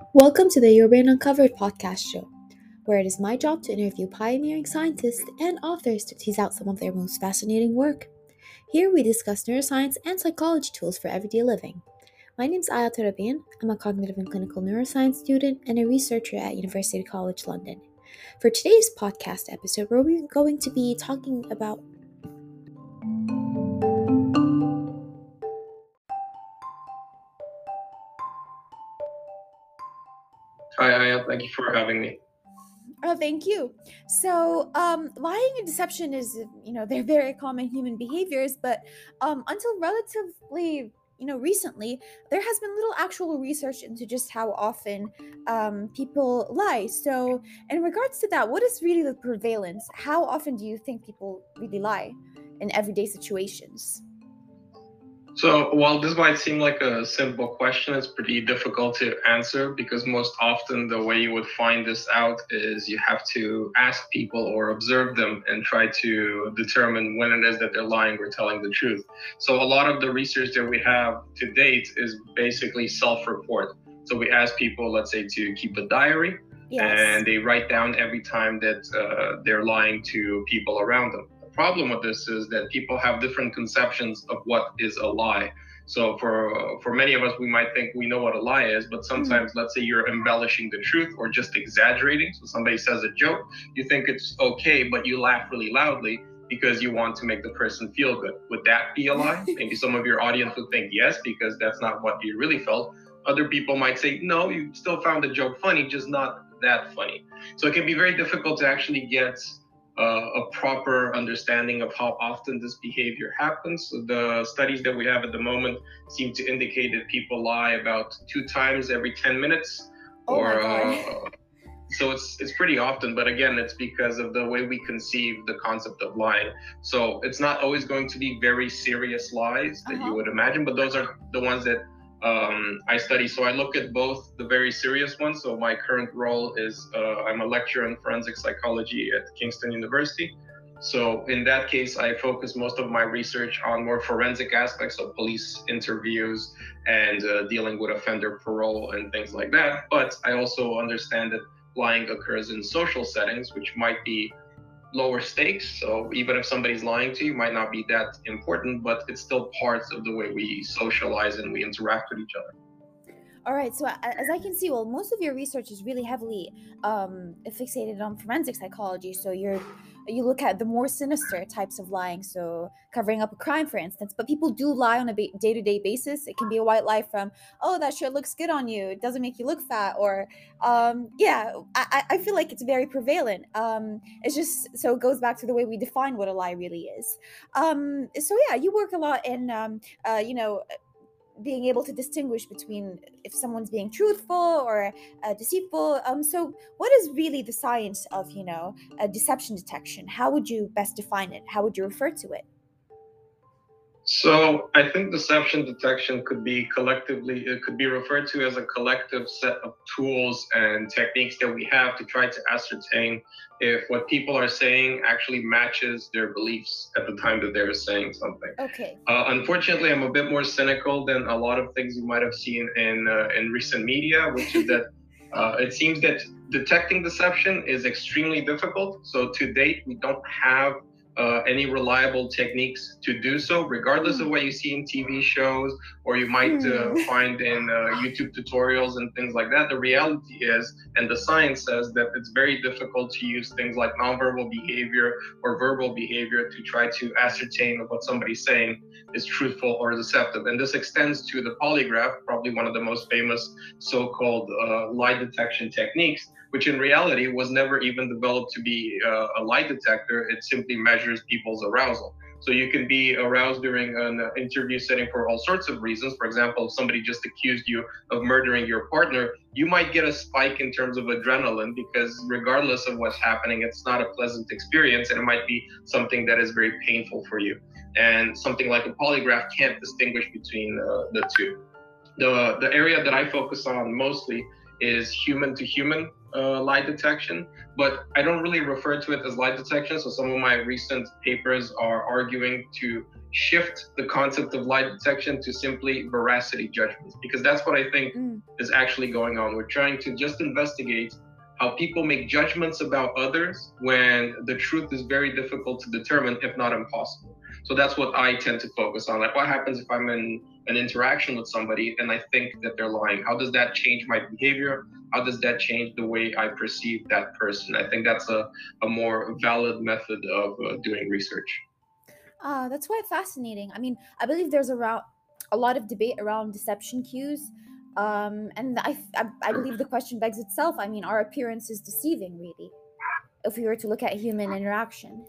Welcome to the Urban Uncovered podcast show, where it is my job to interview pioneering scientists and authors to tease out some of their most fascinating work. Here we discuss neuroscience and psychology tools for everyday living. My name is Aya Tarabian. I'm a cognitive and clinical neuroscience student and a researcher at University College London. For today's podcast episode, we're going to be talking about Hi, Aya. Thank you for having me. Oh, thank you. So, lying and deception is, they're very common human behaviors, but until relatively, recently, there has been little actual research into just how often people lie. So, in regards to that, what is really the prevalence? How often do you think people really lie in everyday situations? So, while this might seem like a simple question, it's pretty difficult to answer because most often the way you would find this out is you have to ask people or observe them and try to determine when it is that they're lying or telling the truth. So, a lot of the research that we have to date is basically self report. So, we ask people, let's say, to keep a diary. Yes. And they write down every time that they're lying to people around them. Problem with this is that people have different conceptions of what is a lie. So for many of us, we might think we know what a lie is, but sometimes, let's say you're embellishing the truth or just exaggerating. So somebody says a joke, you think it's okay, but you laugh really loudly because you want to make the person feel good. Would that be a lie? Maybe some of your audience would think yes, because that's not what you really felt. Other people might say, no, you still found the joke funny, just not that funny. So it can be very difficult to actually get a proper understanding of how often this behavior happens. So the studies that we have at the moment seem to indicate that people lie about 2 times every 10 minutes. Oh my God. So it's pretty often, but again, it's because of the way we conceive the concept of lying. So it's not always going to be very serious lies that you would imagine, but those are the ones that I study. So I look at both the very serious ones. So my current role is I'm a lecturer in forensic psychology at Kingston University. So in that case, I focus most of my research on more forensic aspects of police interviews and dealing with offender parole and things like that. But I also understand that lying occurs in social settings, which might be lower stakes. So even if somebody's lying to you, might not be that important, but it's still parts of the way we socialize and we interact with each other. All right, so as I can see, well, most of your research is really heavily fixated on forensic psychology. So you look at the more sinister types of lying, so covering up a crime, for instance. But people do lie on a day-to-day basis. It can be a white lie from, oh, that shirt looks good on you. It doesn't make you look fat, or yeah, I feel like it's very prevalent. It's just so it goes back to the way we define what a lie really is. So yeah, you work a lot in being able to distinguish between if someone's being truthful or deceitful. So what is really the science of, deception detection? How would you best define it? How would you refer to it? So I think deception detection it could be referred to as a collective set of tools and techniques that we have to try to ascertain if what people are saying actually matches their beliefs at the time that they're saying something. Okay. Unfortunately, I'm a bit more cynical than a lot of things you might have seen in recent media, which is that it seems that detecting deception is extremely difficult. So to date, we don't have any reliable techniques to do so, regardless of what you see in TV shows or you might find in YouTube tutorials and things like that. The reality is, and the science says, that it's very difficult to use things like nonverbal behavior or verbal behavior to try to ascertain what somebody's saying is truthful or deceptive. And this extends to the polygraph, probably one of the most famous so-called lie detection techniques, which in reality was never even developed to be a lie detector. It simply measures people's arousal. So you can be aroused during an interview setting for all sorts of reasons. For example, if somebody just accused you of murdering your partner, you might get a spike in terms of adrenaline because regardless of what's happening, it's not a pleasant experience and it might be something that is very painful for you. And something like a polygraph can't distinguish between the two. The area that I focus on mostly is human to human lie detection, but I don't really refer to it as lie detection. So some of my recent papers are arguing to shift the concept of lie detection to simply veracity judgments, because that's what I think is actually going on. We're trying to just investigate how people make judgments about others when the truth is very difficult to determine, if not impossible. So that's what I tend to focus on. Like, what happens if I'm in an interaction with somebody and I think that they're lying? How does that change my behavior? How does that change the way I perceive that person? I think that's a more valid method of doing research. That's quite fascinating. I mean, I believe there's around a lot of debate around deception cues. And I believe the question begs itself. I mean, our appearance is deceiving, really, if we were to look at human interaction.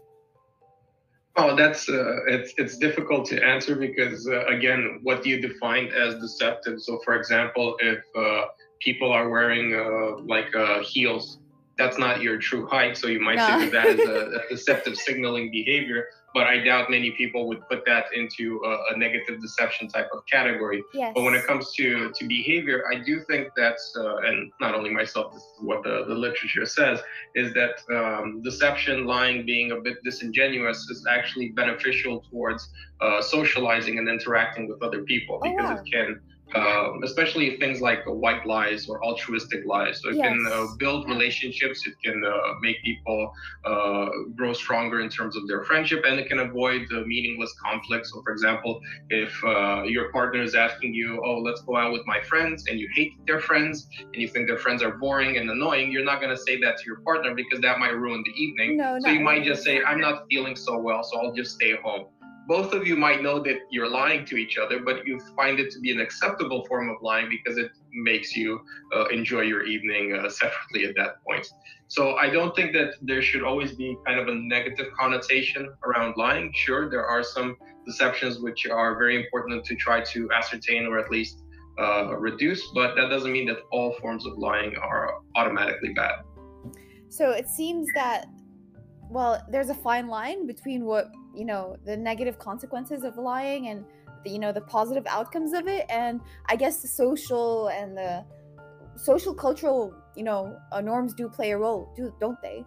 Oh, that's it's difficult to answer because again, what do you define as deceptive? So, for example, if people are wearing heels, that's not your true height. So you might say No. that that is a deceptive signaling behavior. But I doubt many people would put that into a negative deception type of category. Yes. But when it comes to behavior, I do think that's and not only myself, this is what the literature says, is that deception, lying, being a bit disingenuous is actually beneficial towards socializing and interacting with other people, because wow. it can, especially things like white lies or altruistic lies. So it can Yes. build relationships, it can make people grow stronger in terms of their friendship, and it can avoid meaningless conflicts. So, for example, if your partner is asking you, oh, let's go out with my friends, and you hate their friends, and you think their friends are boring and annoying, you're not going to say that to your partner because that might ruin the evening. No, so you not might really. just say, I'm not feeling so well, so I'll just stay home. Both of you might know that you're lying to each other, but you find it to be an acceptable form of lying because it makes you enjoy your evening separately at that point. So I don't think that there should always be kind of a negative connotation around lying. Sure, there are some deceptions which are very important to try to ascertain or at least reduce, but that doesn't mean that all forms of lying are automatically bad. So it seems that, well, there's a fine line between what, the negative consequences of lying and the positive outcomes of it, and I guess the social and the social cultural norms do play a role, don't they?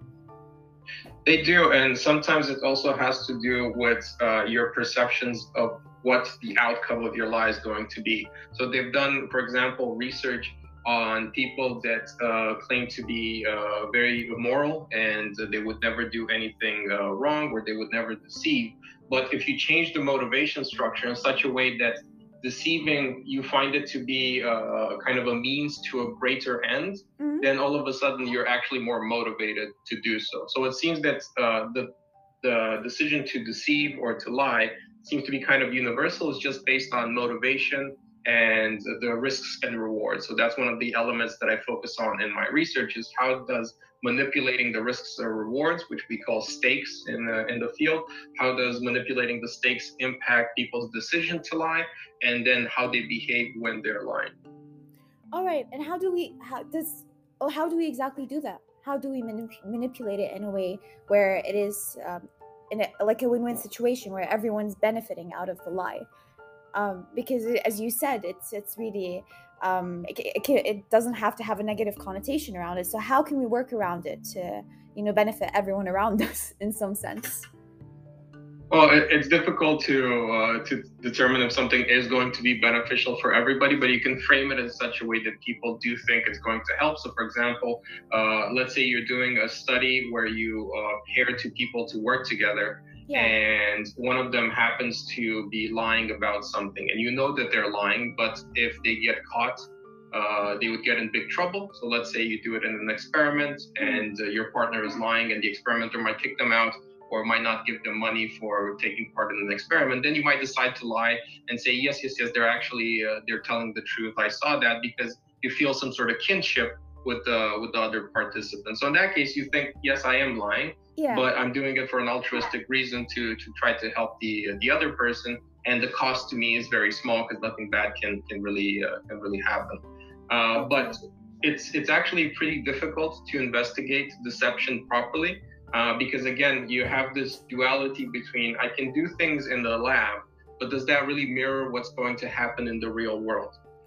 They do, and sometimes it also has to do with your perceptions of what the outcome of your lie is going to be. So they've done, for example, research on people that claim to be very moral and they would never do anything wrong, or they would never deceive. But if you change the motivation structure in such a way that deceiving, you find it to be kind of a means to a greater end, then all of a sudden you're actually more motivated to do so. So it seems that the decision to deceive or to lie seems to be kind of universal. It's just based on motivation and the risks and rewards. So that's one of the elements that I focus on in my research, is how does manipulating the risks or rewards, which we call stakes in the field, how does manipulating the stakes impact people's decision to lie, and then how they behave when they're lying. All right, and how do we exactly do that? How do we manipulate it in a way where it is like a win-win situation where everyone's benefiting out of the lie? Because as you said, it's really it doesn't have to have a negative connotation around it. So how can we work around it to benefit everyone around us in some sense? Well, it's difficult to determine if something is going to be beneficial for everybody, but you can frame it in such a way that people do think it's going to help. So, for example, let's say you're doing a study where you pair two people to work together, and one of them happens to be lying about something, and you know that they're lying, but if they get caught, they would get in big trouble. So let's say you do it in an experiment, and your partner is lying, and the experimenter might kick them out, or might not give them money for taking part in an experiment. Then you might decide to lie and say, yes, they're actually they're telling the truth. I saw that, because you feel some sort of kinship with the other participants. So in that case, you think, yes, I am lying, but I'm doing it for an altruistic reason to try to help the other person, and the cost to me is very small because nothing bad can really happen. But it's actually pretty difficult to investigate deception properly. Because again, you have this duality between, I can do things in the lab, but does that really mirror what's going to happen in the real world?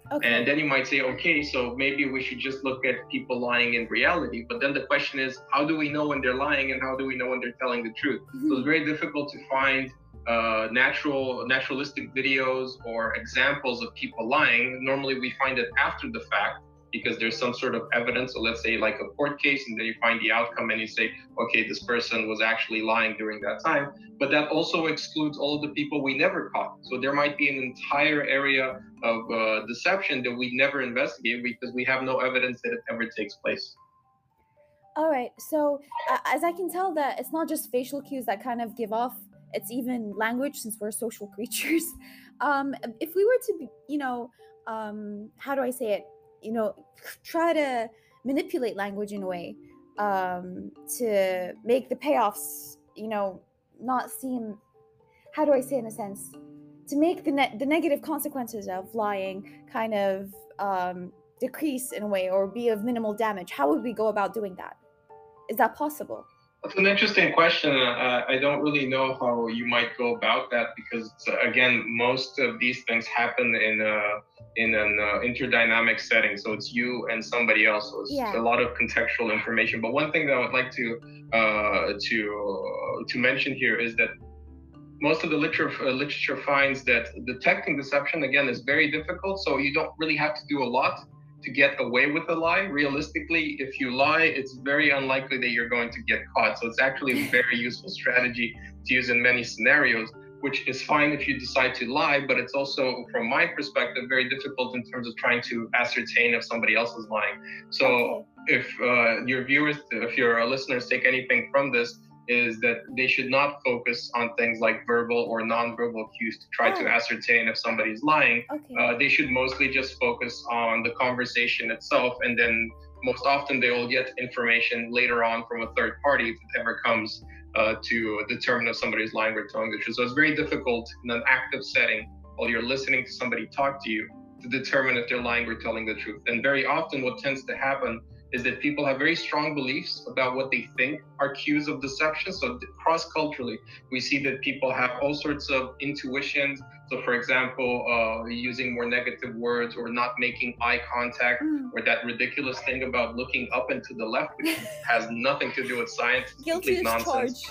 Okay. And then you might say, okay, so maybe we should just look at people lying in reality. But then the question is, how do we know when they're lying and how do we know when they're telling the truth? So it's very difficult to find naturalistic videos or examples of people lying. Normally we find it after the fact because there's some sort of evidence. So let's say like a court case, and then you find the outcome and you say, okay, this person was actually lying during that time. But that also excludes all of the people we never caught. So there might be an entire area of deception that we never investigate because we have no evidence that it ever takes place. All right. So, as I can tell, that it's not just facial cues that kind of give off. It's even language, since we're social creatures. If we were to, how do I say it? Try to manipulate language in a way to make the payoffs, not seem. How do I say it in a sense? To make the negative consequences of lying kind of decrease in a way or be of minimal damage. How would we go about doing that? Is that possible? That's an interesting question. I don't really know how you might go about that because, again, most of these things happen in an interdynamic setting. So it's you and somebody else. So it's a lot of contextual information. But one thing that I would like to mention here is that most of the literature finds that detecting deception, again, is very difficult. So you don't really have to do a lot to get away with a lie. Realistically, if you lie, it's very unlikely that you're going to get caught. So it's actually a very useful strategy to use in many scenarios, which is fine if you decide to lie, but it's also, from my perspective, very difficult in terms of trying to ascertain if somebody else is lying. So if your viewers, if your listeners take anything from this, is that they should not focus on things like verbal or nonverbal cues to try to ascertain if somebody's lying. They should mostly just focus on the conversation itself, and then most often they will get information later on from a third party if it ever comes to determine if somebody's lying or telling the truth. So it's very difficult in an active setting while you're listening to somebody talk to you to determine if they're lying or telling the truth. And very often what tends to happen is that people have very strong beliefs about what they think are cues of deception. So cross-culturally, we see that people have all sorts of intuitions. So for example, using more negative words or not making eye contact, or that ridiculous thing about looking up and to the left, which has nothing to do with science. It's complete nonsense.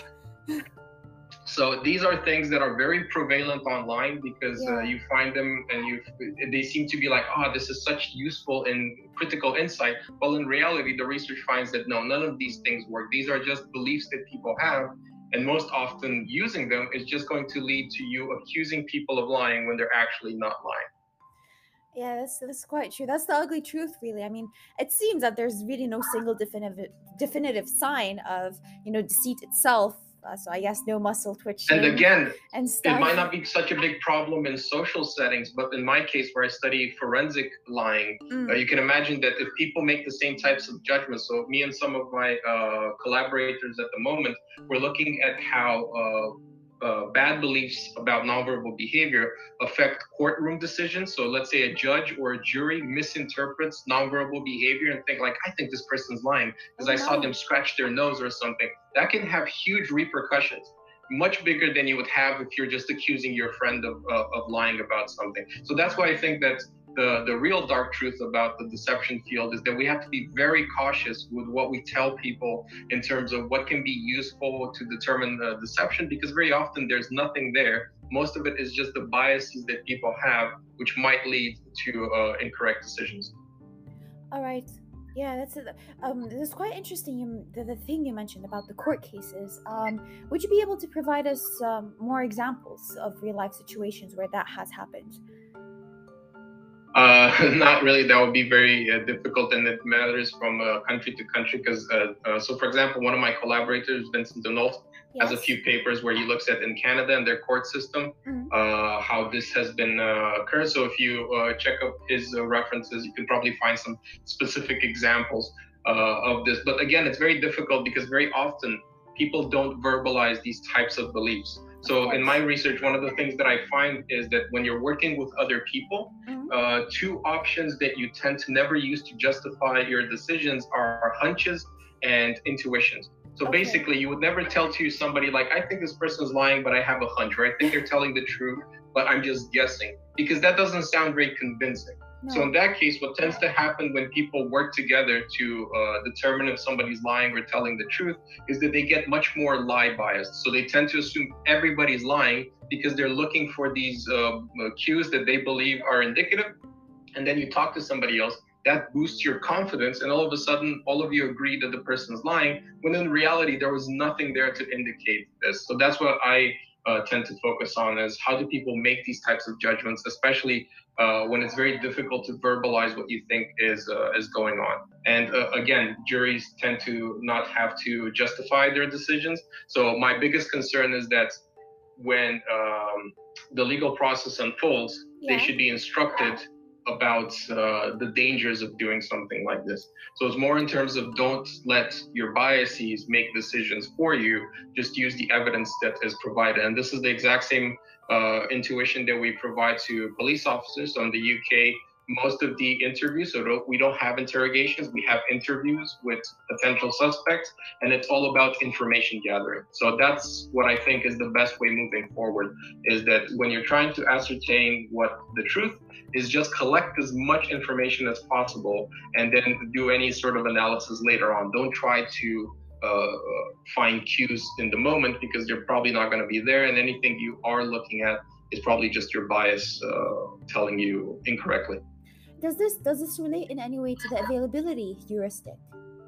So these are things that are very prevalent online because you find them and they seem to be like, this is such useful and critical insight. Well, in reality, the research finds that no, none of these things work. These are just beliefs that people have. And most often using them is just going to lead to you accusing people of lying when they're actually not lying. Yeah, that's quite true. That's the ugly truth, really. I mean, it seems that there's really no single definitive sign of, deceit itself. So I guess no muscle twitching. And again, it might not be such a big problem in social settings, but in my case, where I study forensic lying, you can imagine that if people make the same types of judgments. So me and some of my collaborators at the moment, we're looking at how bad beliefs about nonverbal behavior affect courtroom decisions. So let's say a judge or a jury misinterprets nonverbal behavior and think like, I think this person's lying because I saw them scratch their nose or something. That can have huge repercussions, much bigger than you would have if you're just accusing your friend of lying about something. So that's why I think that the real dark truth about the deception field is that we have to be very cautious with what we tell people in terms of what can be useful to determine the deception, because very often there's nothing there. Most of it is just the biases that people have, which might lead to incorrect decisions. All right. Yeah, that's quite interesting. The thing you mentioned about the court cases. Would you be able to provide us more examples of real life situations where that has happened? Not really. That would be very difficult, and it matters from country to country. Because, so for example, one of my collaborators, Vincent Denault, has a few papers where he looks at in Canada and their court system, how this has been occurred. So if you check up his references, you can probably find some specific examples of this. But again, it's very difficult because very often people don't verbalize these types of beliefs. So in my research, one of the things that I find is that when you're working with other people, two options that you tend to never use to justify your decisions are hunches and intuitions. So basically, you would never tell to somebody like, I think this person's lying, but I have a hunch, or I think they're telling the truth, but I'm just guessing, because that doesn't sound very convincing. So in that case, what tends to happen when people work together to determine if somebody's lying or telling the truth is that they get much more lie biased. So they tend to assume everybody's lying because they're looking for these cues that they believe are indicative. And then you talk to somebody else, that boosts your confidence, and all of a sudden, all of you agree that the person's lying, when in reality, there was nothing there to indicate this. So that's what I tend to focus on, is how do people make these types of judgments, especially when it's very difficult to verbalize what you think is going on. And again, juries tend to not have to justify their decisions. So my biggest concern is that when the legal process unfolds, they should be instructed about the dangers of doing something like this. So it's more in terms of, don't let your biases make decisions for you, just use the evidence that is provided. And this is the exact same intuition that we provide to police officers. So in the UK, most of the interviews, so we don't have interrogations, we have interviews with potential suspects, and it's all about information gathering. So that's what I think is the best way moving forward, is that when you're trying to ascertain what the truth is, just collect as much information as possible and then do any sort of analysis later on. Don't try to find cues in the moment, because they're probably not going to be there, and anything you are looking at is probably just your bias telling you incorrectly. Does this relate in any way to the availability heuristic?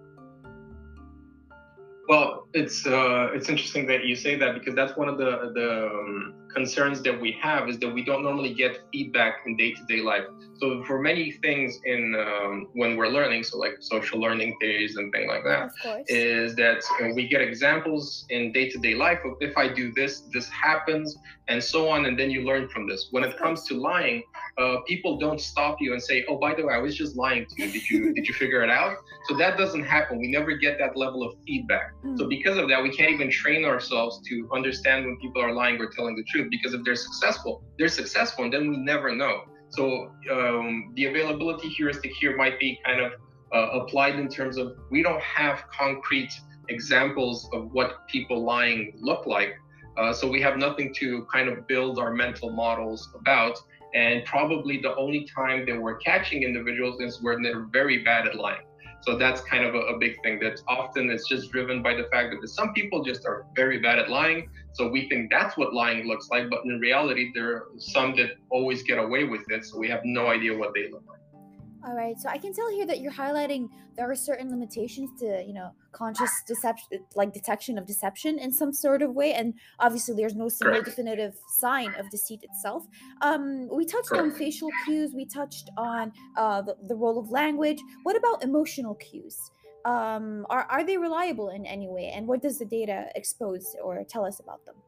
Well, it's interesting that you say that, because that's one of the concerns that we have, is that we don't normally get feedback in day-to-day life. So for many things in when we're learning, so like social learning theories and things like that, is that we get examples in day-to-day life of, if I do this, this happens, and so on, and then you learn from this. When it comes to lying, people don't stop you and say, oh, by the way, I was just lying to you. Did you figure it out? So that doesn't happen. We never get that level of feedback. So because of that, we can't even train ourselves to understand when people are lying or telling the truth, because if they're successful, and then we never know. So the availability heuristic here might be kind of applied in terms of, we don't have concrete examples of what people lying look like. So we have nothing to kind of build our mental models about. And probably the only time that we're catching individuals is when they're very bad at lying. So that's kind of a big thing, that often it's just driven by the fact that some people just are very bad at lying. So we think that's what lying looks like, but in reality, there are some that always get away with it. So we have no idea what they look like. All right, so I can tell here that you're highlighting there are certain limitations to, conscious deception, like detection of deception in some sort of way, and obviously there's no single definitive sign of deceit itself. We touched on facial cues, we touched on the role of language. What about emotional cues? Are they reliable in any way, and what does the data expose or tell us about them?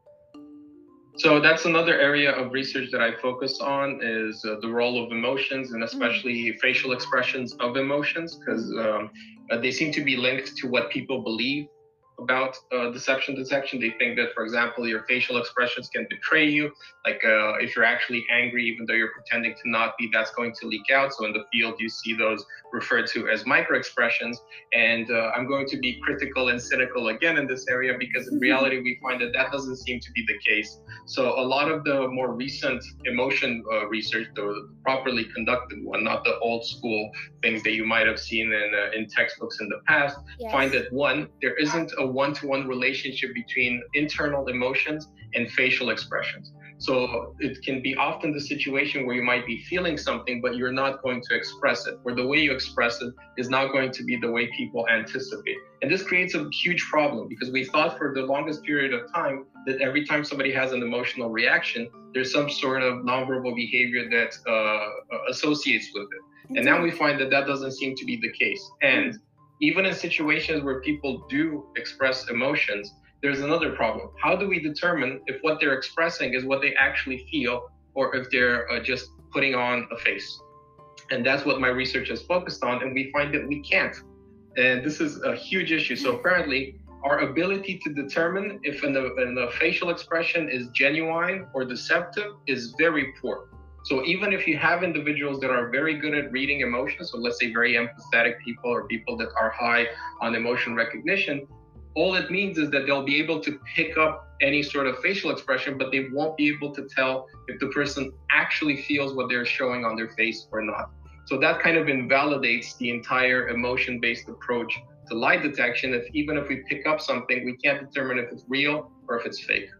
So that's another area of research that I focus on, is the role of emotions, and especially facial expressions of emotions, because they seem to be linked to what people believe about deception detection. They think that, for example, your facial expressions can betray you. Like if you're actually angry, even though you're pretending to not be, that's going to leak out. So in the field, you see those referred to as micro expressions. And I'm going to be critical and cynical again in this area, because in reality, we find that that doesn't seem to be the case. So a lot of the more recent emotion research, the properly conducted one, not the old school things that you might have seen in textbooks in the past, find that one, there isn't a one-to-one relationship between internal emotions and facial expressions. So it can be often the situation where you might be feeling something, but you're not going to express it, or the way you express it is not going to be the way people anticipate. And this creates a huge problem, because we thought for the longest period of time that every time somebody has an emotional reaction, there's some sort of nonverbal behavior that associates with it. And now we find that that doesn't seem to be the case. And even in situations where people do express emotions, there's another problem. How do we determine if what they're expressing is what they actually feel, or if they're just putting on a face? And that's what my research has focused on, and we find that we can't. And this is a huge issue. So apparently, our ability to determine if a facial expression is genuine or deceptive is very poor. So even if you have individuals that are very good at reading emotions, so let's say very empathetic people, or people that are high on emotion recognition, all it means is that they'll be able to pick up any sort of facial expression, but they won't be able to tell if the person actually feels what they're showing on their face or not. So that kind of invalidates the entire emotion-based approach to lie detection. If even if we pick up something, we can't determine if it's real or if it's fake.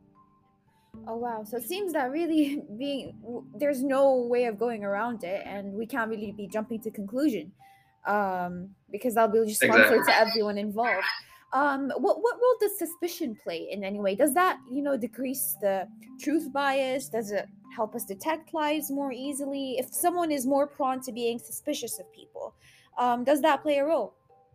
Oh wow! So it seems that really there's no way of going around it, and we can't really be jumping to conclusion, because that'll be just harmful Exactly. to everyone involved. What role does suspicion play in any way? Does that decrease the truth bias? Does it help us detect lies more easily? If someone is more prone to being suspicious of people, does that play a role?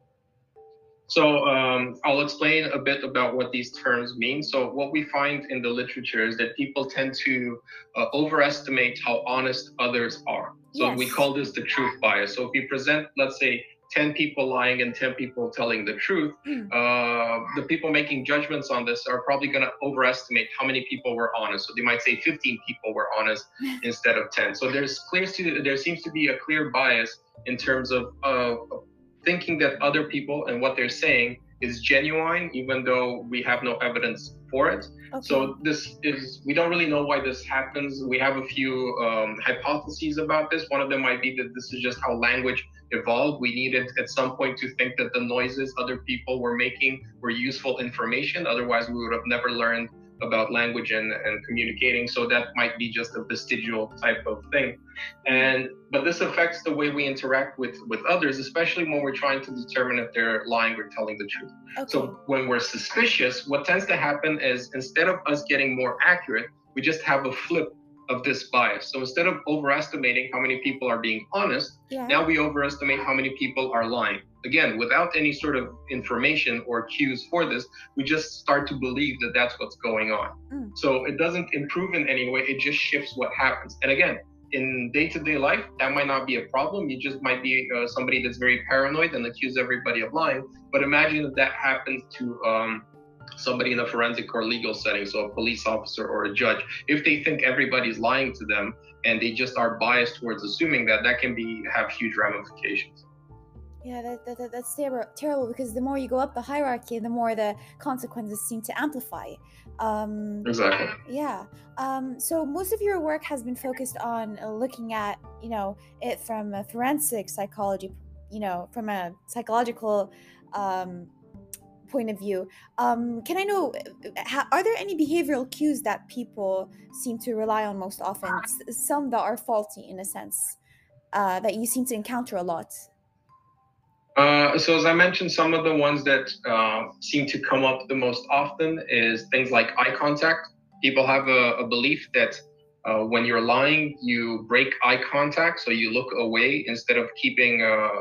So I'll explain a bit about what these terms mean. So what we find in the literature is that people tend to overestimate how honest others are. So we Yes. call this the truth bias. So if you present, let's say, 10 people lying and 10 people telling the truth, the people making judgments on this are probably going to overestimate how many people were honest. So they might say 15 people were honest instead of 10. So there seems to be a clear bias in terms of thinking that other people and what they're saying is genuine, even though we have no evidence for it. Okay. So we don't really know why this happens. We have a few hypotheses about this. One of them might be that this is just how language evolved. We needed at some point to think that the noises other people were making were useful information. Otherwise, we would have never learned about language and communicating. So that might be just a vestigial type of thing. But this affects the way we interact with others, especially when we're trying to determine if they're lying or telling the truth. Okay. So when we're suspicious, what tends to happen is instead of us getting more accurate, we just have a flip of this bias. So instead of overestimating how many people are being honest, now we overestimate how many people are lying. Again, without any sort of information or cues for this, we just start to believe that that's what's going on. So it doesn't improve in any way, it just shifts what happens. And again, in day-to-day life, that might not be a problem. You just might be somebody that's very paranoid and accuse everybody of lying. But imagine if that happens to somebody in a forensic or legal setting, so a police officer or a judge. If they think everybody's lying to them and they just are biased towards assuming that, that can have huge ramifications. Yeah, that's terrible, because the more you go up the hierarchy, the more the consequences seem to amplify. Exactly. Yeah. So most of your work has been focused on looking at, it from a forensic psychology, from a psychological point of view. Can I know, are there any behavioral cues that people seem to rely on most often? Some that are faulty in a sense, that you seem to encounter a lot? So as I mentioned, some of the ones that seem to come up the most often is things like eye contact. People have a belief that when you're lying, you break eye contact, so you look away instead of keeping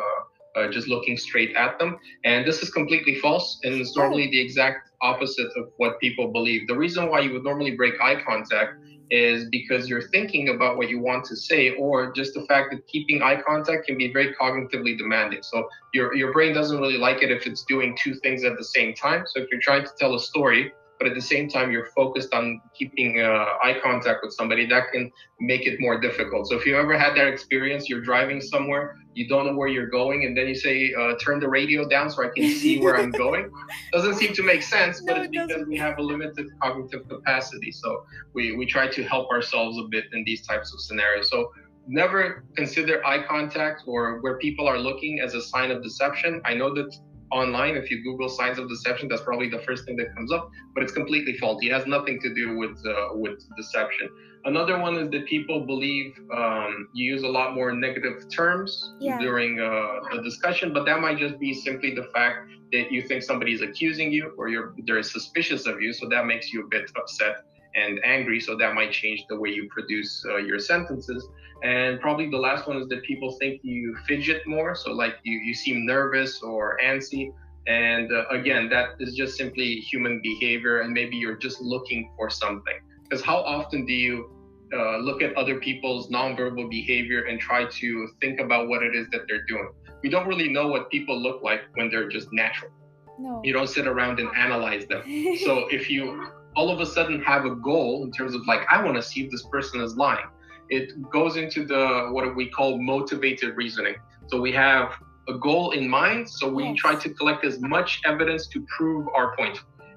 just looking straight at them. And this is completely false, and it's normally the exact opposite of what people believe. The reason why you would normally break eye contact is because you're thinking about what you want to say, or just the fact that keeping eye contact can be very cognitively demanding. So your brain doesn't really like it if it's doing two things at the same time. So if you're trying to tell a story, but at the same time you're focused on keeping eye contact with somebody, that can make it more difficult. So if you ever had that experience, you're driving somewhere, you don't know where you're going, and then you say, turn the radio down so I can see where I'm going. Doesn't seem to make sense, but it's because we have a limited cognitive capacity. So we try to help ourselves a bit in these types of scenarios. So never consider eye contact or where people are looking as a sign of deception. I know that online, if you Google signs of deception, that's probably the first thing that comes up, but it's completely faulty. It has nothing to do with deception. Another one is that people believe you use a lot more negative terms during a discussion, but that might just be simply the fact that you think somebody's accusing you or they're suspicious of you, so that makes you a bit upset and angry, so that might change the way you produce your sentences. And probably the last one is that people think you fidget more, so like you seem nervous or antsy. And again, that is just simply human behavior, and maybe you're just looking for something. Because how often do you look at other people's nonverbal behavior and try to think about what it is that they're doing? We don't really know what people look like when they're just natural. No. You don't sit around and analyze them. So if you all of a sudden have a goal in terms of like, I want to see if this person is lying, it goes into what we call motivated reasoning. So we have a goal in mind, so we try to collect as much evidence to prove our point.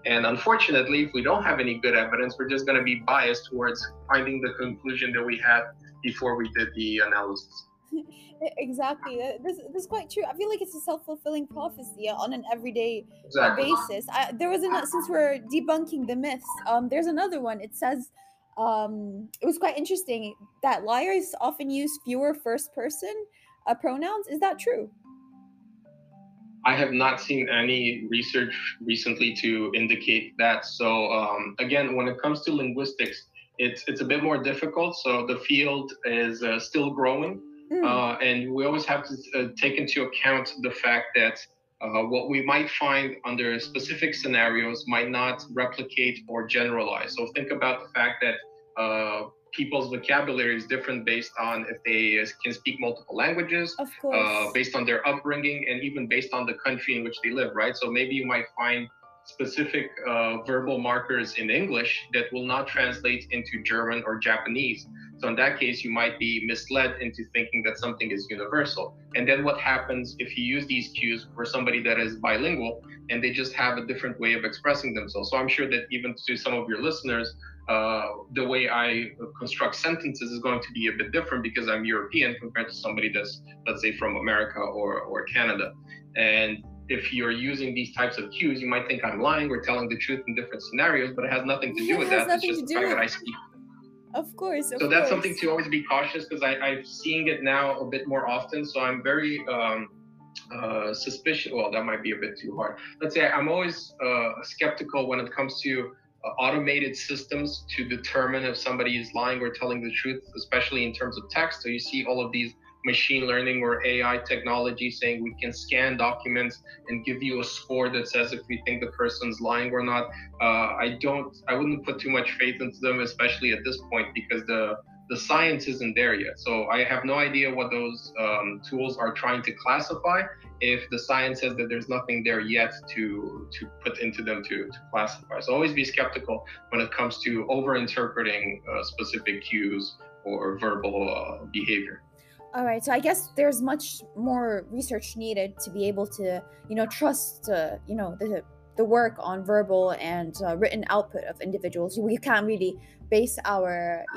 And unfortunately, if we don't have any good evidence, we're just going to be biased towards finding the conclusion that we had before we did the analysis. Exactly. This is quite true. I feel like it's a self-fulfilling prophecy on an everyday Exactly. basis. There was another, since we're debunking the myths, there's another one. It says, it was quite interesting that liars often use fewer first person pronouns. Is that true? I have not seen any research recently to indicate that. So again, when it comes to linguistics, it's a bit more difficult. So the field is still growing, and we always have to take into account the fact that what we might find under specific scenarios might not replicate or generalize. So think about the fact that people's vocabulary is different based on if they can speak multiple languages, Of course. based on their upbringing, and even based on the country in which they live, right? So maybe you might find specific verbal markers in English that will not translate into German or Japanese. So in that case, you might be misled into thinking that something is universal. And then what happens if you use these cues for somebody that is bilingual and they just have a different way of expressing themselves? So I'm sure that even to some of your listeners, the way I construct sentences is going to be a bit different because I'm European compared to somebody that's, let's say, from America or Canada. And if you're using these types of cues, you might think I'm lying or telling the truth in different scenarios, but it has nothing to do with that. It's just the fact that I speak. Of course. So that's something to always be cautious, because I'm seeing it now a bit more often. So I'm very suspicious. Well, that might be a bit too hard. Let's say I'm always skeptical when it comes to automated systems to determine if somebody is lying or telling the truth, especially in terms of text. So you see all of these machine learning or AI technology saying we can scan documents and give you a score that says if we think the person's lying or not. I wouldn't put too much faith into them, especially at this point, because the science isn't there yet. So I have no idea what those tools are trying to classify if the science says that there's nothing there yet to put into them to classify. So always be skeptical when it comes to over-interpreting specific cues or verbal behavior. All right, so I guess there's much more research needed to be able to, trust, the work on verbal and written output of individuals. We can't really base our,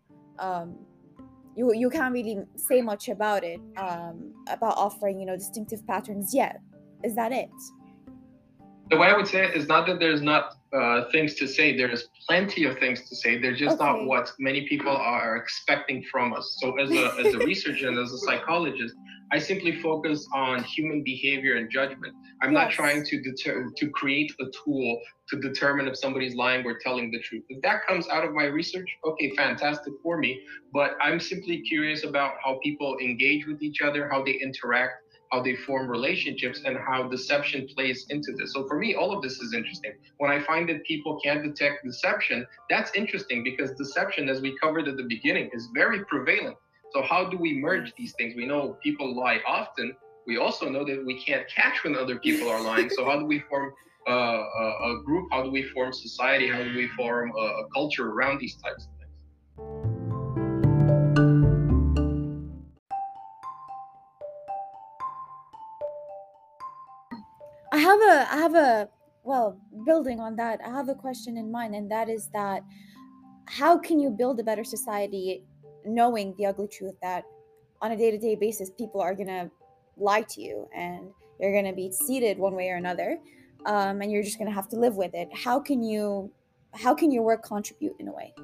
you can't really say much about it, about offering, distinctive patterns yet. Is that it? The way I would say it is not that there's not things to say. There's plenty of things to say. They're just not what many people are expecting from us. So as a researcher and as a psychologist, I simply focus on human behavior and judgment. I'm not trying to create a tool to determine if somebody's lying or telling the truth. If that comes out of my research, okay, fantastic for me. But I'm simply curious about how people engage with each other, how they interact, how they form relationships, and how deception plays into this. So for me, all of this is interesting. When I find that people can't detect deception, that's interesting, because deception, as we covered at the beginning, is very prevalent. So how do we merge these things? We know people lie often. We also know that we can't catch when other people are lying. So how do we form a group? How do we form society? How do we form a culture around these types of things? Well, building on that, I have a question in mind, and that is that how can you build a better society knowing the ugly truth that on a day-to-day basis people are gonna lie to you and you're gonna be seated one way or another, and you're just gonna have to live with it? How can your work contribute in a way?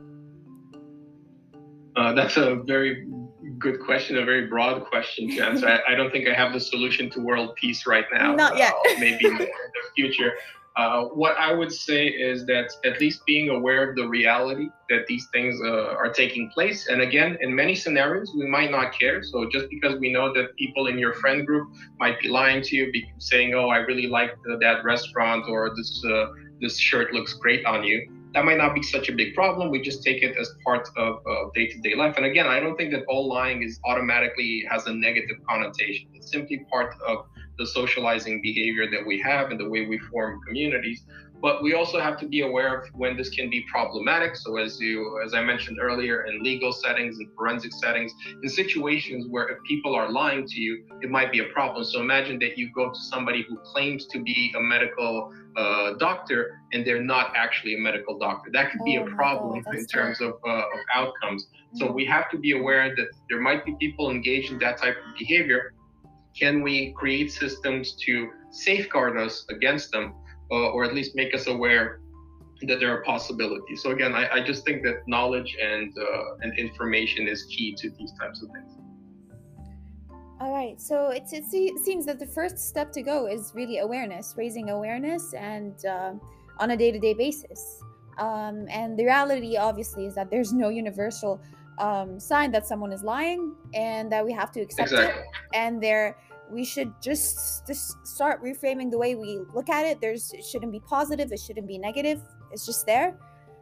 That's a very good question, a very broad question to answer. I don't think I have the solution to world peace right now. Not yet. Maybe in the future. What I would say is that at least being aware of the reality that these things are taking place. And again, in many scenarios, we might not care. So just because we know that people in your friend group might be lying to you, saying, "Oh, I really like that restaurant," or this shirt looks great on you, that might not be such a big problem. We just take it as part of day-to-day life. And again, I don't think that all lying is automatically has a negative connotation. It's simply part of the socializing behavior that we have and the way we form communities. but we also have to be aware of when this can be problematic. So as I mentioned earlier, in legal settings and forensic settings, in situations where if people are lying to you, it might be a problem. So imagine that you go to somebody who claims to be a medical doctor and they're not actually a medical doctor. That could be a problem in terms of outcomes. So we have to be aware that there might be people engaged in that type of behavior. Can we create systems to safeguard us against them, or at least make us aware that there are possibilities? So again, I just think that knowledge and information is key to these types of things. All right, so it seems that the first step to go is really awareness, raising awareness, and on a day-to-day basis. And the reality, obviously, is that there's no universal sign that someone is lying, and that we have to accept it. And we should just start reframing the way we look at it. It shouldn't be positive, it shouldn't be negative. It's just there.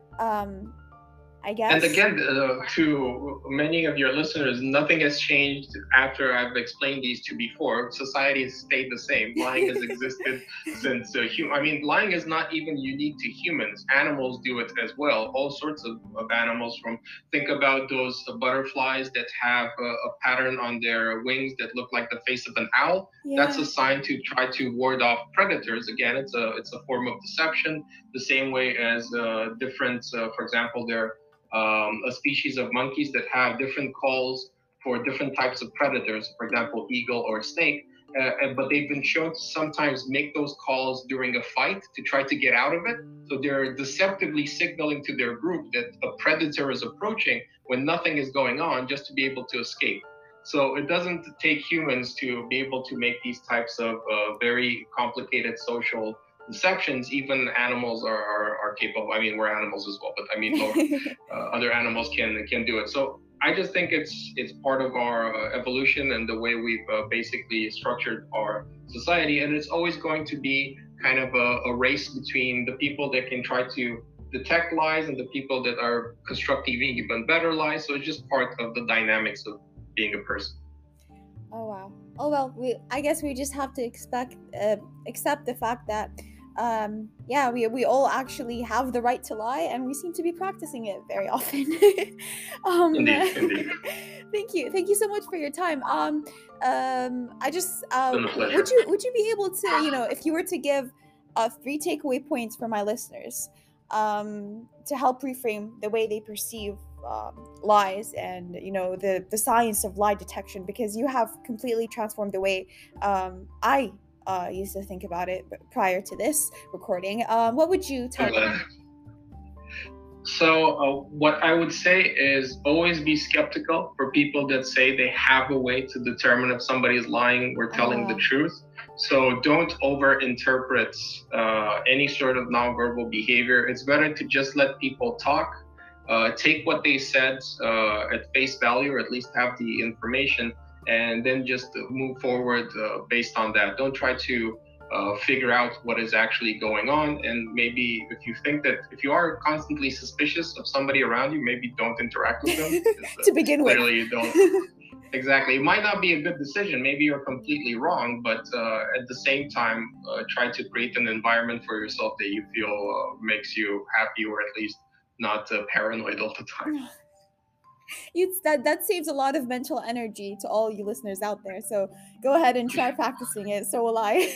I guess. And again, to many of your listeners, nothing has changed after I've explained these two before. Society has stayed the same. Lying has existed since lying is not even unique to humans. Animals do it as well. All sorts of animals. Think about those butterflies that have a pattern on their wings that look like the face of an owl. Yeah. That's a sign to try to ward off predators. Again, it's a form of deception. The same way as different, for example, there a species of monkeys that have different calls for different types of predators, for example, eagle or snake. But they've been shown to sometimes make those calls during a fight to try to get out of it. So they're deceptively signaling to their group that a predator is approaching when nothing is going on, just to be able to escape. So it doesn't take humans to be able to make these types of very complicated social deceptions. Even animals are capable. We're animals as well, but other animals can do it. So I just think it's part of our evolution and the way we've basically structured our society. And it's always going to be kind of a race between the people that can try to detect lies and the people that are constructing even better lies. So it's just part of the dynamics of being a person. Oh wow. Oh well, I guess we just have to accept the fact that we all actually have the right to lie, and we seem to be practicing it very often. Indeed. Thank you so much for your time. I just would you be able to, if you were to give 3 takeaway points for my listeners, to help reframe the way they perceive lies and the science of lie detection, because you have completely transformed the way I used to think about it prior to this recording. What would you tell them? So what I would say is always be skeptical for people that say they have a way to determine if somebody is lying or telling the truth. So don't overinterpret any sort of nonverbal behavior. It's better to just let people talk. Take what they said at face value, or at least have the information, and then just move forward based on that. Don't try to figure out what is actually going on. And maybe if you are constantly suspicious of somebody around you, maybe don't interact with them. To begin with. Clearly you don't. Exactly. It might not be a good decision. Maybe you're completely wrong, but at the same time, try to create an environment for yourself that you feel makes you happy, or at least not paranoid all the time. That saves a lot of mental energy to all you listeners out there. So go ahead and try practicing it. So will I.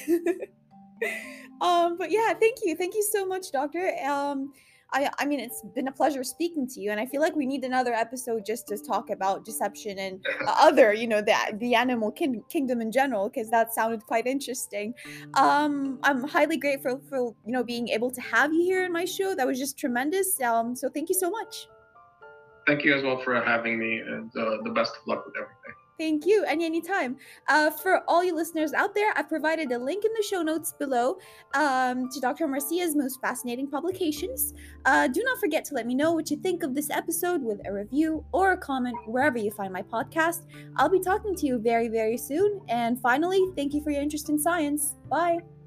But yeah, thank you so much, Doctor. It's been a pleasure speaking to you, and I feel like we need another episode just to talk about deception and other, the animal kingdom in general, because that sounded quite interesting. I'm highly grateful for being able to have you here in my show. That was just tremendous. So thank you so much. Thank you as well for having me, and the best of luck with everything. Thank you, anytime. For all you listeners out there, I've provided a link in the show notes below to Dr. Marcia's most fascinating publications. Do not forget to let me know what you think of this episode with a review or a comment wherever you find my podcast. I'll be talking to you very, very soon. And finally, thank you for your interest in science. Bye.